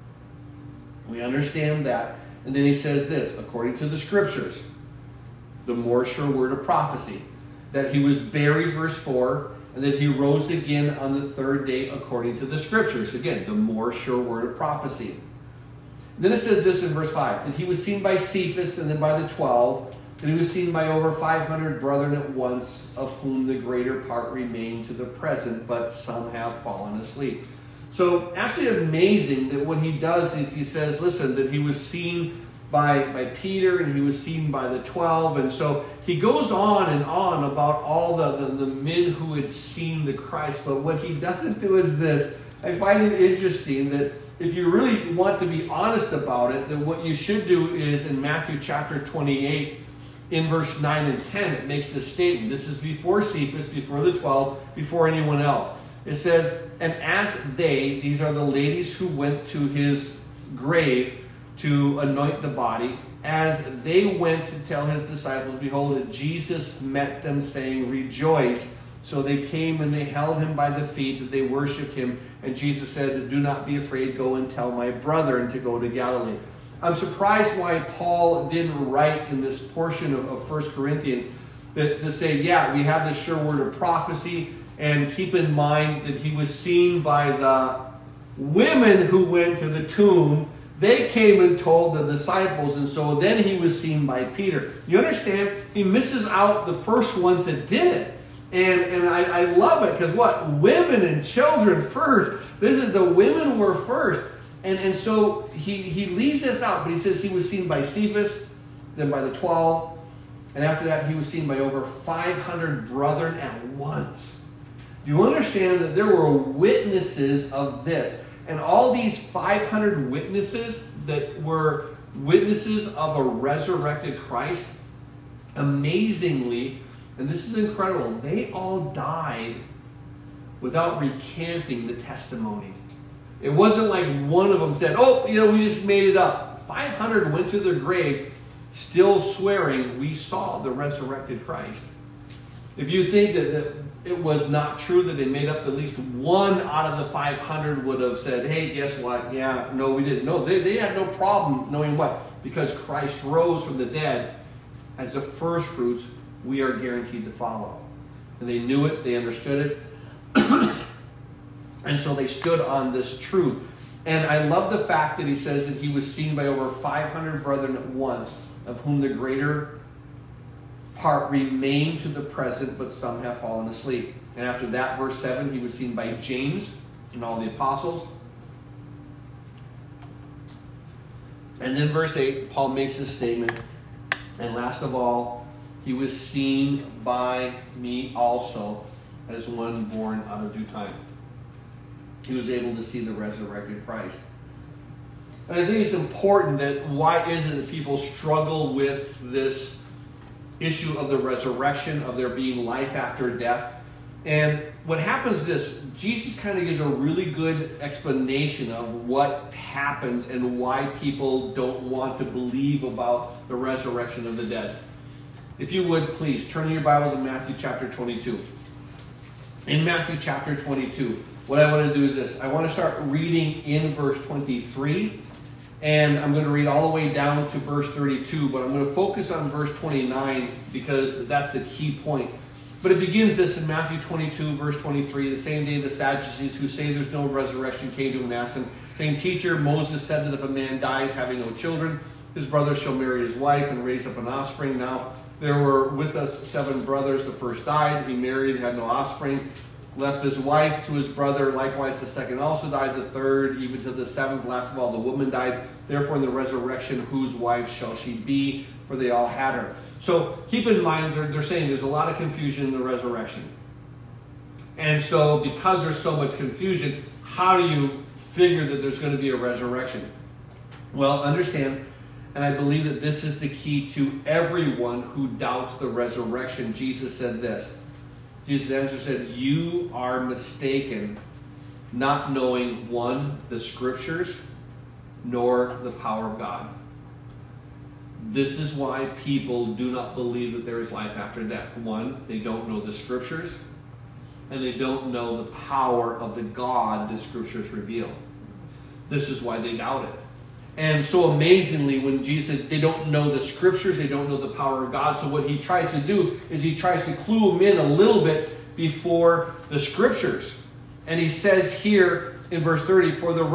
We understand that. And then he says this, according to the scriptures, the more sure word of prophecy, that he was buried, verse 4, and that he rose again on the 3rd day according to the scriptures. Again, the more sure word of prophecy. Then it says this in verse 5, that he was seen by Cephas and then by the 12, that he was seen by over 500 brethren at once, of whom the greater part remain to the present, but some have fallen asleep. So absolutely amazing that what he does is he says, listen, that he was seen by Peter and he was seen by the 12. And so he goes on and on about all the men who had seen the Christ. But what he doesn't do is this. I find it interesting that if you really want to be honest about it, then what you should do is in Matthew chapter 28, in verse 9 and 10, it makes this statement. This is before Cephas, before the 12, before anyone else. It says, and as they, these are the ladies who went to his grave to anoint the body, as they went to tell his disciples, behold, that Jesus met them, saying, rejoice. So they came and they held him by the feet, that they worshiped him. And Jesus said, do not be afraid, go and tell my brethren to go to Galilee. I'm surprised why Paul didn't write in this portion of 1 Corinthians that to say, yeah, we have the sure word of prophecy, and keep in mind that he was seen by the women who went to the tomb. They came and told the disciples, and so then he was seen by Peter. You understand? He misses out the first ones that did it. And I love it, because what? Women and children first. This is the women were first. And so he leaves this out, but he says he was seen by Cephas, then by the 12, and after that he was seen by over 500 brethren at once. Do you understand that there were witnesses of this? And all these 500 witnesses that were witnesses of a resurrected Christ, amazingly, and this is incredible, they all died without recanting the testimony. It wasn't like one of them said, oh, we just made it up. 500 went to their grave still swearing, we saw the resurrected Christ. If you think that it was not true, that they made up, at least one out of the 500 would have said, hey, guess what? Yeah, no, we didn't. No, they had no problem knowing what? Because Christ rose from the dead as the first fruits, we are guaranteed to follow. And they knew it, they understood it. And so they stood on this truth. And I love the fact that he says that he was seen by over 500 brethren at once, of whom the greater part remain to the present, but some have fallen asleep. And after that, verse 7, he was seen by James and all the apostles. And then verse 8, Paul makes this statement. And last of all, he was seen by me also, as one born out of due time. He was able to see the resurrected Christ. And I think it's important that why is it that people struggle with this issue of the resurrection, of there being life after death? And what happens is this, Jesus kind of gives a really good explanation of what happens and why people don't want to believe about the resurrection of the dead. If you would, please, turn your Bibles to Matthew chapter 22. In Matthew chapter 22, what I want to do is this. I want to start reading in verse 23, and I'm going to read all the way down to verse 32, but I'm going to focus on verse 29 because that's the key point. But it begins this in Matthew 22, verse 23. The same day the Sadducees, who say there's no resurrection, came to him and asked him, saying, Teacher, Moses said that if a man dies having no children, his brother shall marry his wife and raise up an offspring. Now there were with us 7 brothers. The first died. He married, had no offspring. Left his wife to his brother. Likewise the second also died. The third, even to the 7th, last of all, the woman died. Therefore in the resurrection, whose wife shall she be? For they all had her. So keep in mind, they're saying there's a lot of confusion in the resurrection. And so because there's so much confusion, how do you figure that there's going to be a resurrection? Well, understand, and I believe that this is the key to everyone who doubts the resurrection. Jesus said this. Jesus' answer said, you are mistaken, not knowing, 1, the Scriptures, nor the power of God. This is why people do not believe that there is life after death. 1, they don't know the Scriptures, and they don't know the power of the God the Scriptures reveal. This is why they doubt it. And so amazingly, when Jesus said they don't know the Scriptures, they don't know the power of God, so what he tries to do is he tries to clue them in a little bit before the Scriptures. And he says here, in verse 30, for in the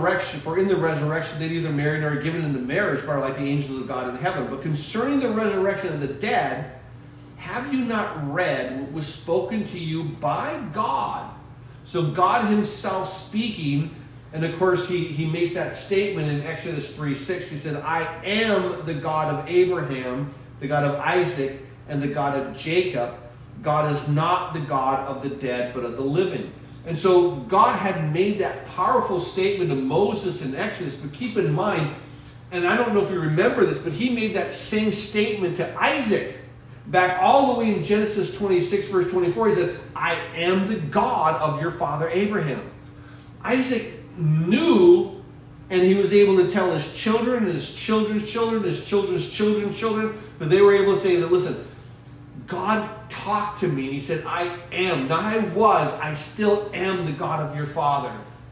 resurrection they neither marry nor are given into marriage, but are like the angels of God in heaven. But concerning the resurrection of the dead, have you not read what was spoken to you by God? So God himself speaking, and of course he makes that statement in Exodus 3:6. He said, I am the God of Abraham, the God of Isaac, and the God of Jacob. God is not the God of the dead, but of the living. And so God had made that powerful statement to Moses in Exodus, but keep in mind, and I don't know if you remember this, but he made that same statement to Isaac back all the way in Genesis 26, verse 24. He said, I am the God of your father Abraham. Isaac knew, and he was able to tell his children, and his children's children, his children's children's children, that they were able to say that, listen, God talked to me, and he said, I am, not I was, I still am the God of your father.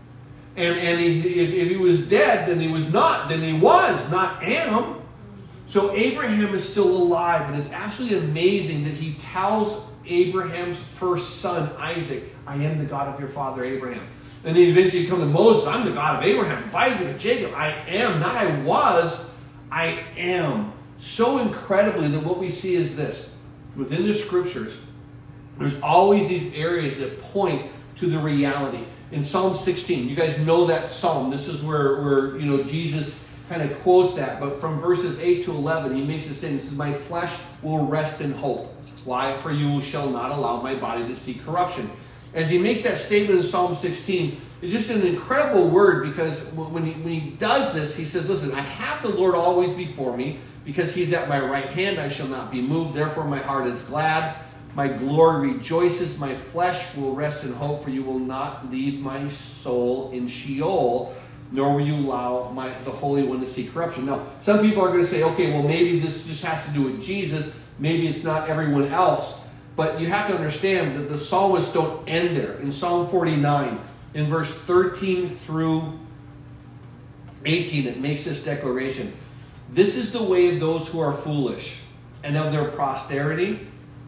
And if he was dead, then he was not, then he was, not am. So Abraham is still alive, and it's absolutely amazing that he tells Abraham's first son, Isaac, I am the God of your father Abraham. Then he eventually comes to Moses, I'm the God of Abraham, of Isaac, and Jacob. I am, not I was, I am. So incredibly that what we see is this. Within the Scriptures, there's always these areas that point to the reality. In Psalm 16, you guys know that psalm. This is where Jesus kind of quotes that. But from verses 8 to 11, he makes this statement. He says, my flesh will rest in hope. Why? For you shall not allow my body to see corruption. As he makes that statement in Psalm 16, it's just an incredible word, because when he does this, he says, listen, I have the Lord always before me. Because he's at my right hand, I shall not be moved. Therefore my heart is glad. My glory rejoices. My flesh will rest in hope, for you will not leave my soul in Sheol, nor will you allow the Holy One to see corruption. Now, some people are going to say, okay, well, maybe this just has to do with Jesus. Maybe it's not everyone else. But you have to understand that the psalmists don't end there. In Psalm 49, in verse 13 through 18, it makes this declaration. This is the way of those who are foolish, and of their posterity,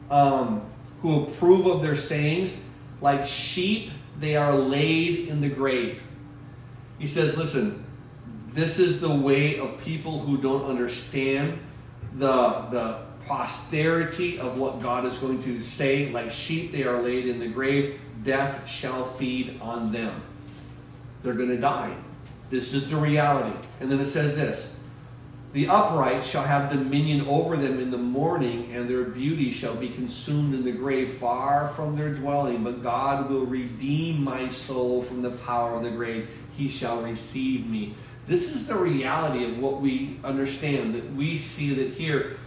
who approve of their sayings. Like sheep, they are laid in the grave. He says, listen, this is the way of people who don't understand the posterity of what God is going to say. Like sheep, they are laid in the grave. Death shall feed on them. They're going to die. This is the reality. And then it says this. The upright shall have dominion over them in the morning, and their beauty shall be consumed in the grave, far from their dwelling. But God will redeem my soul from the power of the grave. He shall receive me. This is the reality of what we understand, that we see that here.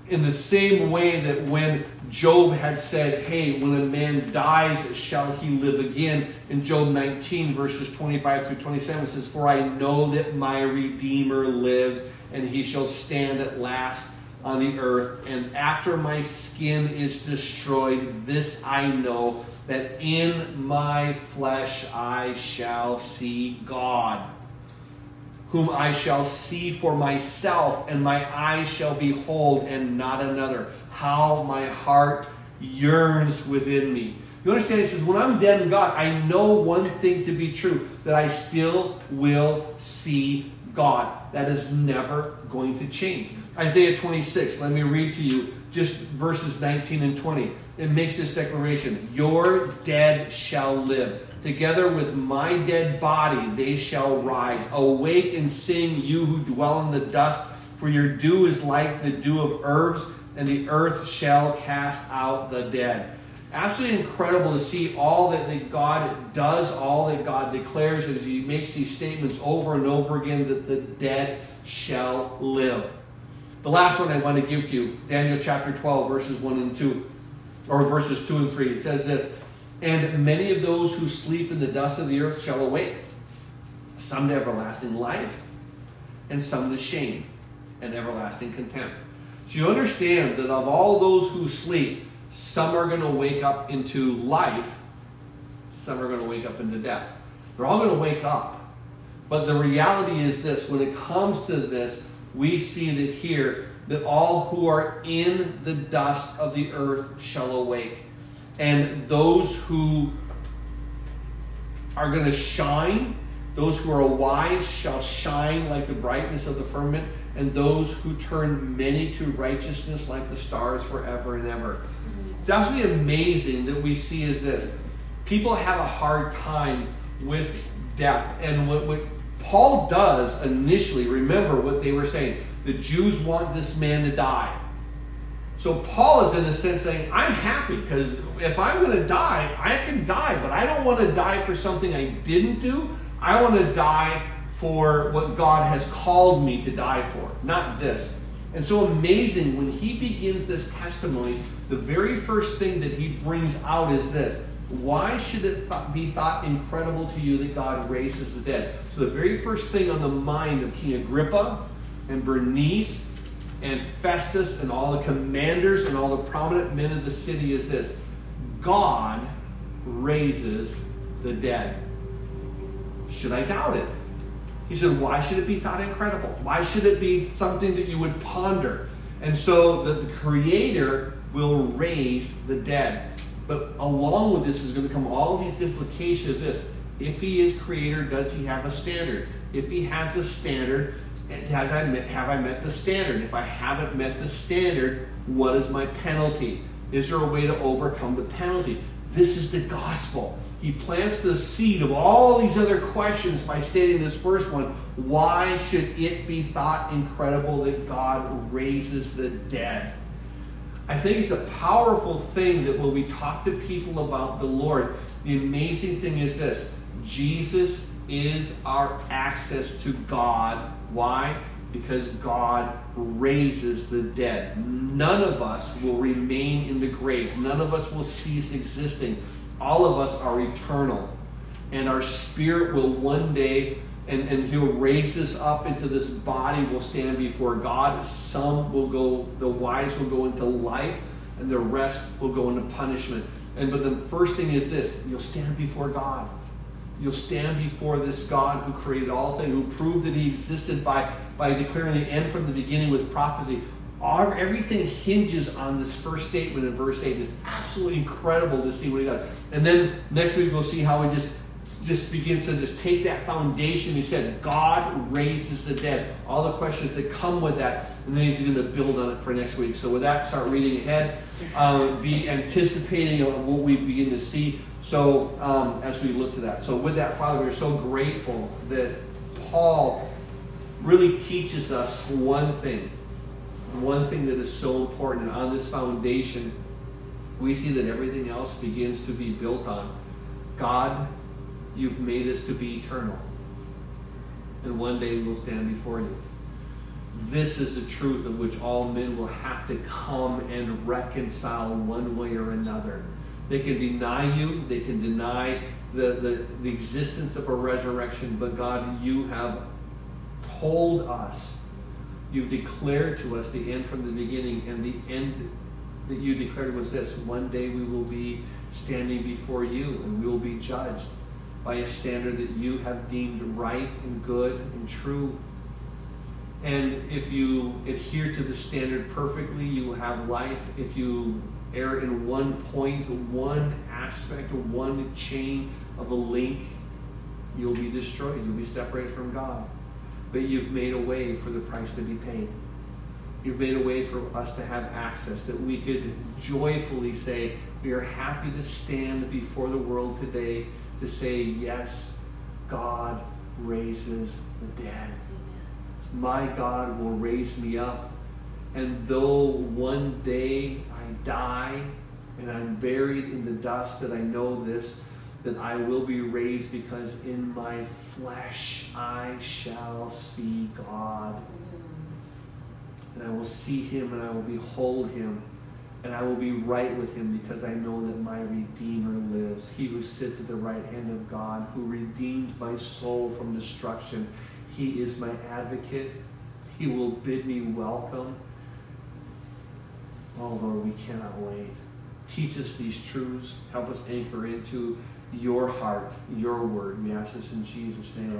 in the same way that when Job had said, hey, when a man dies, shall he live again? In Job 19, verses 25 through 27, it says, for I know that my Redeemer lives, and he shall stand at last on the earth. And after my skin is destroyed, this I know, that in my flesh I shall see God, whom I shall see for myself, and my eyes shall behold, and not another. How my heart yearns within me. You understand? He says, when I'm dead in God, I know one thing to be true, that I still will see God. That is never going to change. Isaiah 26, let me read to you just verses 19 and 20. It makes this declaration. Your dead shall live. Together with my dead body they shall rise. Awake and sing, you who dwell in the dust, for your dew is like the dew of herbs, and the earth shall cast out the dead. Absolutely incredible to see all that God does, all that God declares as he makes these statements over and over again, that the dead shall live. The last one I want to give to you, Daniel chapter 12, verses 1 and 2, or verses 2 and 3. It says this, and many of those who sleep in the dust of the earth shall awake, some to everlasting life, and some to shame and everlasting contempt. So you understand that of all those who sleep, some are going to wake up into life, some are going to wake up into death. They're all going to wake up. But the reality is this, when it comes to this, we see that here, that all who are in the dust of the earth shall awake. And those who are going to shine, those who are wise shall shine like the brightness of the firmament, and those who turn many to righteousness like the stars forever and ever. It's absolutely amazing that we see is this. People have a hard time with death. And what Paul does initially, remember what they were saying. The Jews want this man to die. So Paul is in a sense saying, I'm happy because if I'm going to die, I can die. But I don't want to die for something I didn't do. I want to die for what God has called me to die for, not this. And so amazing, when he begins this testimony, the very first thing that he brings out is this. Why should it be thought incredible to you that God raises the dead? So the very first thing on the mind of King Agrippa and Bernice and Festus and all the commanders and all the prominent men of the city is this. God raises the dead. Should I doubt it? He said, why should it be thought incredible? Why should it be something that you would ponder? And so the Creator will raise the dead. But along with this is going to come all these implications of this. If he is Creator, does he have a standard? If he has a standard, have I met the standard? If I haven't met the standard, what is my penalty? Is there a way to overcome the penalty? This is the gospel. He plants the seed of all these other questions by stating this first one. Why should it be thought incredible that God raises the dead? I think it's a powerful thing that when we talk to people about the Lord, the amazing thing is this. Jesus is our access to God. Why? Because God raises the dead. None of us will remain in the grave. None of us will cease existing. All of us are eternal. And our spirit will one day, and he'll raise us up into this body. We'll stand before God. Some will go, the wise will go into life, and the rest will go into punishment. But the first thing is this. You'll stand before God. You'll stand before this God who created all things, who proved that he existed by declaring the end from the beginning with prophecy. Everything hinges on this first statement in verse 8. It's absolutely incredible to see what he does. And then next week we'll see how he just begins to just take that foundation. He said, God raises the dead. All the questions that come with that. And then he's going to build on it for next week. So with that, start reading ahead. Be anticipating what we begin to see. So as we look to that. So with that, Father, we're so grateful that Paul really teaches us one thing that is so important. And on this foundation, we see that everything else begins to be built on. God, you've made us to be eternal. And one day we will stand before you. This is the truth of which all men will have to come and reconcile one way or another. They can deny you. They can deny the existence of a resurrection. But God, you have told us, you've declared to us the end from the beginning. And the end that you declared was this: one day we will be standing before you and we will be judged by a standard that you have deemed right and good and true. And if you adhere to the standard perfectly, you will have life. If you err in one point, one aspect, one chain of a link, you'll be destroyed. You'll be separated from God. But you've made a way for the price to be paid. You've made a way for us to have access, that we could joyfully say, we are happy to stand before the world today to say, yes, God raises the dead. My God will raise me up. And though one day I die and I'm buried in the dust, that I know this, that I will be raised, because in my flesh I shall see God. And I will see him and I will behold him. And I will be right with him, because I know that my Redeemer lives. He who sits at the right hand of God, who redeemed my soul from destruction. He is my advocate. He will bid me welcome. Oh, Lord, we cannot wait. Teach us these truths. Help us anchor into your heart, your word. We ask this in Jesus' name.